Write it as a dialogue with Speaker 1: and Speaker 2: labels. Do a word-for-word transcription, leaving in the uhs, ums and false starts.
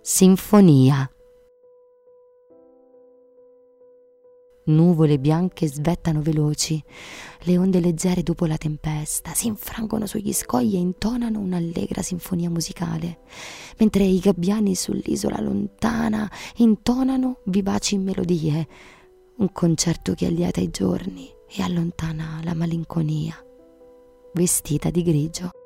Speaker 1: Sinfonia. Nuvole bianche svettano veloci, le onde leggere dopo la tempesta si infrangono sugli scogli e intonano un'allegra sinfonia musicale, mentre i gabbiani sull'isola lontana intonano vivaci melodie, un concerto che allieta i giorni e allontana la malinconia, vestita di grigio.